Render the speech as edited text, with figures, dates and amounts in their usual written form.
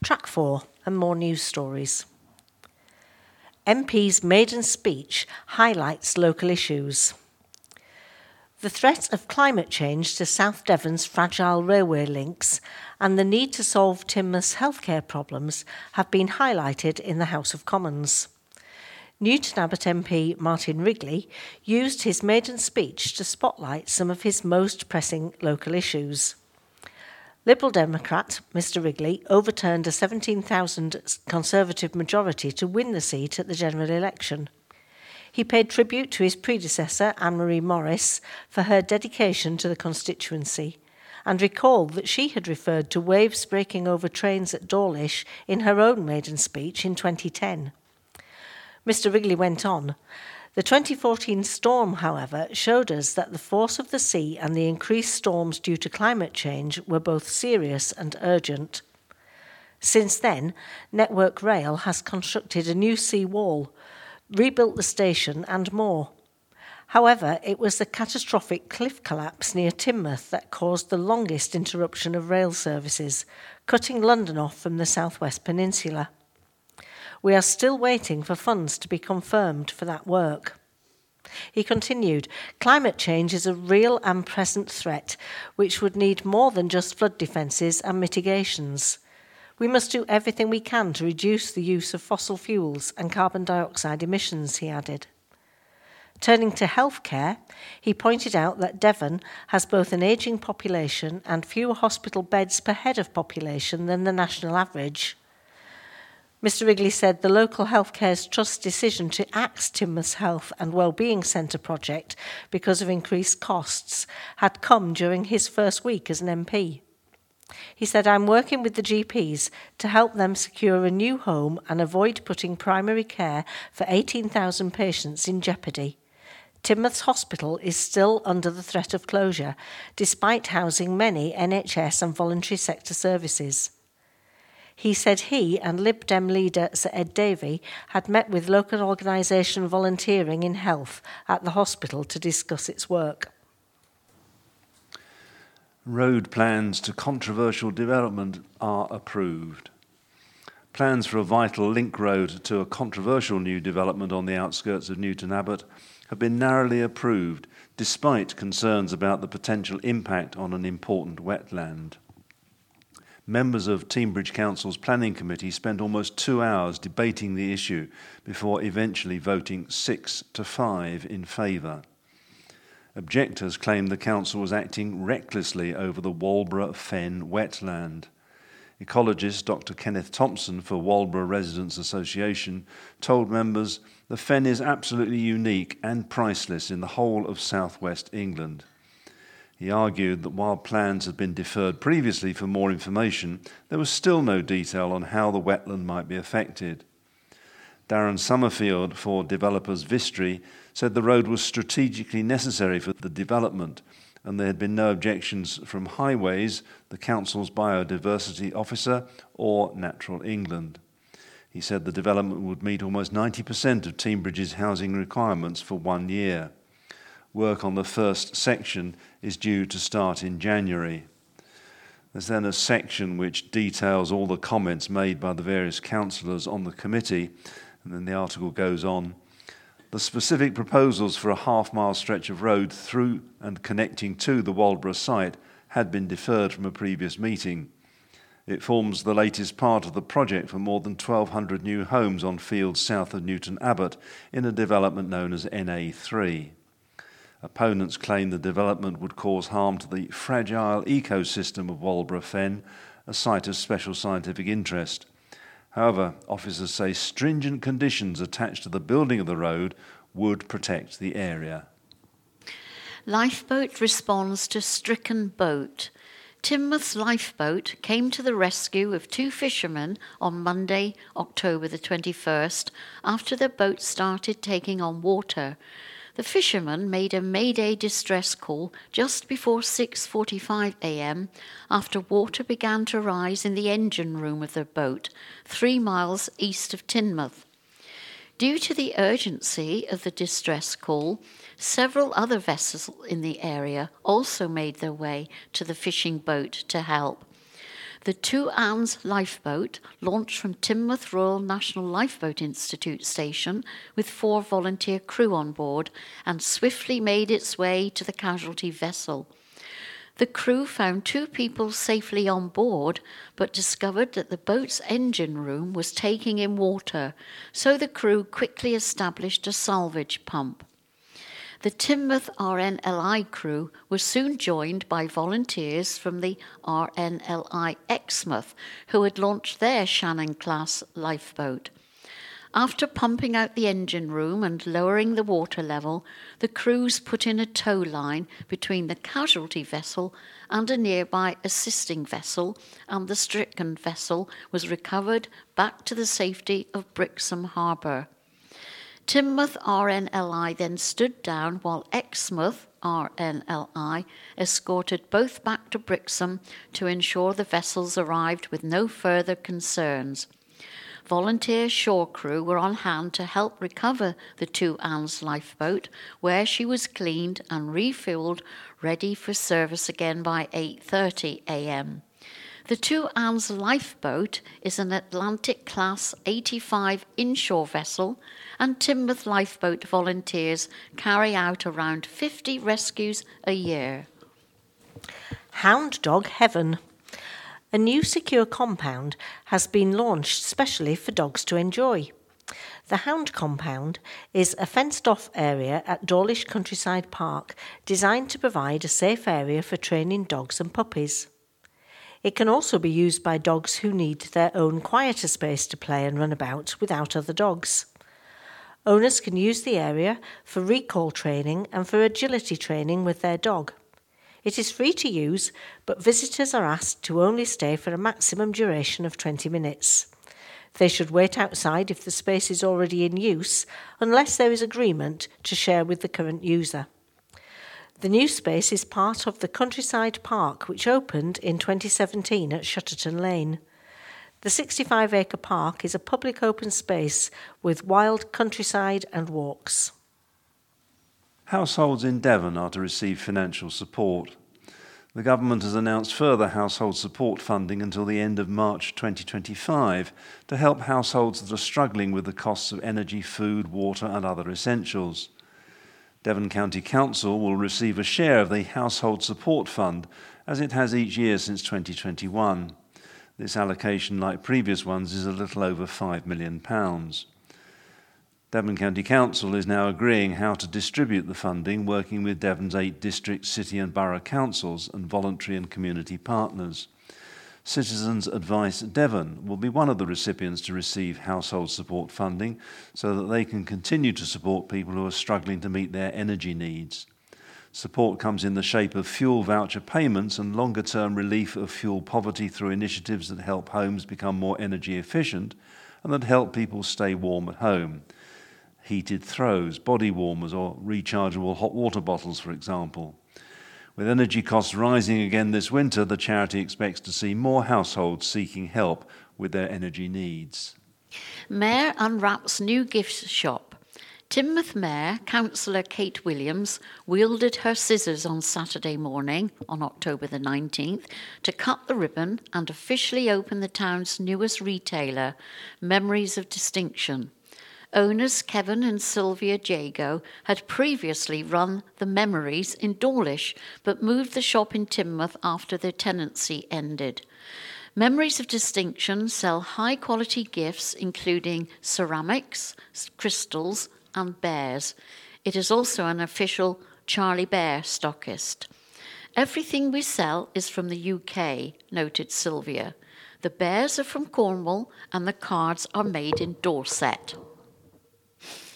Track 4 and more news stories. MP's maiden speech highlights local issues. The threat of climate change to South Devon's fragile railway links and the need to solve Teignmouth's healthcare problems have been highlighted in the House of Commons. Newton Abbot MP Martin Wrigley used his maiden speech to spotlight some of his most pressing local issues. Liberal Democrat Mr Wrigley overturned a 17,000 Conservative majority to win the seat at the general election. He paid tribute to his predecessor, Anne-Marie Morris, for her dedication to the constituency, and recalled that she had referred to waves breaking over trains at Dawlish in her own maiden speech in 2010. Mr Wrigley went on, "The 2014 storm, however, showed us that the force of the sea and the increased storms due to climate change were both serious and urgent. Since then, Network Rail has constructed a new sea wall, rebuilt the station and more. However, it was the catastrophic cliff collapse near Teignmouth that caused the longest interruption of rail services, cutting London off from the southwest peninsula. We are still waiting for funds to be confirmed for that work." He continued, "Climate change is a real and present threat which would need more than just flood defences and mitigations. We must do everything we can to reduce the use of fossil fuels and carbon dioxide emissions," he added. Turning to healthcare, he pointed out that Devon has both an ageing population and fewer hospital beds per head of population than the national average. Mr Wrigley said the local Healthcare Trust's decision to axe Teignmouth's Health and Wellbeing Centre project because of increased costs had come during his first week as an MP. He said, "I'm working with the GPs to help them secure a new home and avoid putting primary care for 18,000 patients in jeopardy. Teignmouth's hospital is still under the threat of closure, despite housing many NHS and voluntary sector services." He said he and Lib Dem leader Sir Ed Davey had met with local organisation volunteering in health at the hospital to discuss its work. Road plans to controversial development are approved. Plans for a vital link road to a controversial new development on the outskirts of Newton Abbot have been narrowly approved, despite concerns about the potential impact on an important wetland. Members of Teignbridge Council's Planning Committee spent almost 2 hours debating the issue before eventually voting 6-5 in favour. Objectors claimed the council was acting recklessly over the Walborough Fen wetland. Ecologist Dr Kenneth Thompson for Walborough Residents Association told members the Fen is absolutely unique and priceless in the whole of southwest England. He argued that while plans had been deferred previously for more information, there was still no detail on how the wetland might be affected. Darren Summerfield for developers Vistry said the road was strategically necessary for the development, and there had been no objections from Highways, the council's biodiversity officer, or Natural England. He said the development would meet almost 90% of Teignbridge's housing requirements for 1 year. Work on the first section is due to start in January. There's then a section which details all the comments made by the various councillors on the committee, and then the article goes on. The specific proposals for a half-mile stretch of road through and connecting to the Walborough site had been deferred from a previous meeting. It forms the latest part of the project for more than 1,200 new homes on fields south of Newton Abbot in a development known as NA3. Opponents claim the development would cause harm to the fragile ecosystem of Walborough Fen, a site of special scientific interest. However, officers say stringent conditions attached to the building of the road would protect the area. Lifeboat responds to stricken boat. Teignmouth's lifeboat came to the rescue of 2 fishermen on Monday, October the 21st, after their boat started taking on water. The fishermen made a Mayday distress call just before 6:45 a.m. after water began to rise in the engine room of their boat, 3 miles east of Teignmouth. Due to the urgency of the distress call, several other vessels in the area also made their way to the fishing boat to help. The Two Anns lifeboat launched from Teignmouth Royal National Lifeboat Institute station with 4 volunteer crew on board and swiftly made its way to the casualty vessel. The crew found 2 people safely on board, but discovered that the boat's engine room was taking in water, so the crew quickly established a salvage pump. The Teignmouth RNLI crew was soon joined by volunteers from the RNLI Exmouth, who had launched their Shannon-class lifeboat. After pumping out the engine room and lowering the water level, the crews put in a tow line between the casualty vessel and a nearby assisting vessel, and the stricken vessel was recovered back to the safety of Brixham Harbour. Teignmouth RNLI then stood down while Exmouth RNLI escorted both back to Brixham to ensure the vessels arrived with no further concerns. Volunteer shore crew were on hand to help recover the Two Anns lifeboat, where she was cleaned and refueled, ready for service again by 8:30 a.m. The Two Anns lifeboat is an Atlantic-class 85 inshore vessel, and Teignmouth lifeboat volunteers carry out around 50 rescues a year. Hound Dog Heaven. A new secure compound has been launched specially for dogs to enjoy. The Hound Compound is a fenced-off area at Dawlish Countryside Park designed to provide a safe area for training dogs and puppies. It can also be used by dogs who need their own quieter space to play and run about without other dogs. Owners can use the area for recall training and for agility training with their dog. It is free to use, but visitors are asked to only stay for a maximum duration of 20 minutes. They should wait outside if the space is already in use, unless there is agreement to share with the current user. The new space is part of the Countryside Park, which opened in 2017 at Shutterton Lane. The 65-acre park is a public open space with wild countryside and walks. Households in Devon are to receive financial support. The government has announced further household support funding until the end of March 2025 to help households that are struggling with the costs of energy, food, water and other essentials. Devon County Council will receive a share of the Household Support Fund, as it has each year since 2021. This allocation, like previous ones, is a little over £5 million. Devon County Council is now agreeing how to distribute the funding, working with Devon's 8 district, city and borough councils and voluntary and community partners. Citizens Advice Devon will be one of the recipients to receive household support funding so that they can continue to support people who are struggling to meet their energy needs. Support comes in the shape of fuel voucher payments and longer-term relief of fuel poverty through initiatives that help homes become more energy efficient and that help people stay warm at home. Heated throws, body warmers or rechargeable hot water bottles, for example. With energy costs rising again this winter, the charity expects to see more households seeking help with their energy needs. Mayor unwraps new gift shop. Teignmouth Mayor, Councillor Kate Williams, wielded her scissors on Saturday morning, on October the 19th, to cut the ribbon and officially open the town's newest retailer, Memories of Distinction. Owners Kevin and Sylvia Jago had previously run the Memories in Dawlish, but moved the shop in Teignmouth after their tenancy ended. Memories of Distinction sell high-quality gifts including ceramics, crystals and bears. It is also an official Charlie Bear stockist. Everything we sell is from the UK, noted Sylvia. The bears are from Cornwall and the cards are made in Dorset.